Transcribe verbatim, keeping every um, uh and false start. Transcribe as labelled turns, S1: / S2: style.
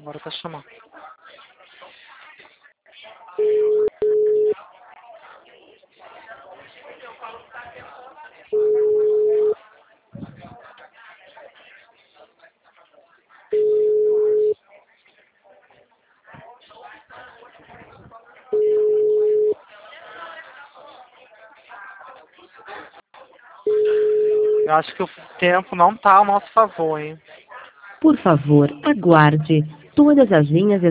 S1: agora tá chamando. Eu acho que o tempo não tá ao nosso favor, hein?
S2: Por favor, aguarde. Todas as linhas